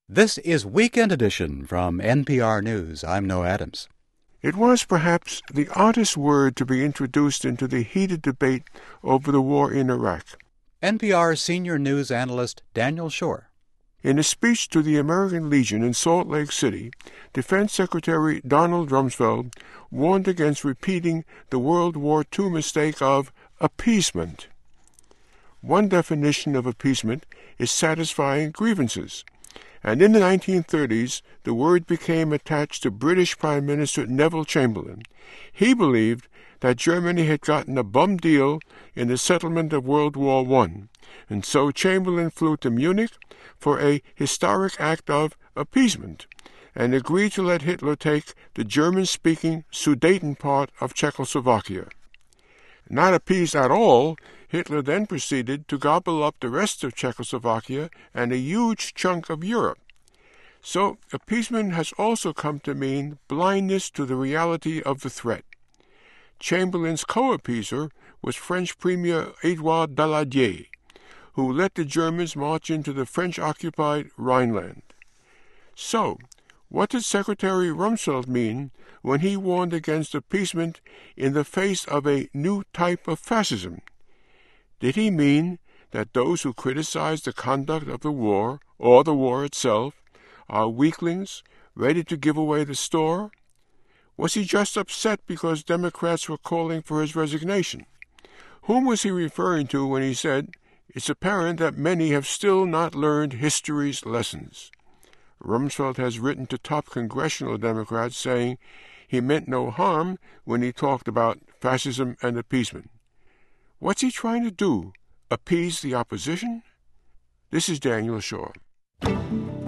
This is Weekend Edition from NPR News. I'm Noah Adams. It was perhaps the oddest word to be introduced into the heated debate over the war in Iraq. NPR senior news analyst Daniel Schorr. In a speech to the American Legion in Salt Lake City, Defense Secretary Donald Rumsfeld warned against repeating the World War II mistake of appeasement. One definition of appeasement is satisfying grievances, and in the 1930s the word became attached to British Prime Minister Neville Chamberlain. He believed that Germany had gotten a bum deal in the settlement of World War I, and so Chamberlain flew to Munich for a historic act of appeasement and agreed to let Hitler take the German-speaking Sudeten part of Czechoslovakia. Not appeased at all, Hitler then proceeded to gobble up the rest of Czechoslovakia and a huge chunk of Europe. So appeasement has also come to mean blindness to the reality of the threat. Chamberlain's co-appeaser was French Premier Édouard Daladier, who let the Germans march into the French-occupied Rhineland. So, what did Secretary Rumsfeld mean when he warned against appeasement in the face of a new type of fascism? Did he mean that those who criticize the conduct of the war, or the war itself, are weaklings, ready to give away the store? Was he just upset because Democrats were calling for his resignation? Whom was he referring to when he said, "It's apparent that many have still not learned history's lessons"? Rumsfeld has written to top congressional Democrats saying he meant no harm when he talked about fascism and appeasement. What's he trying to do? Appease the opposition? This is Daniel Schorr.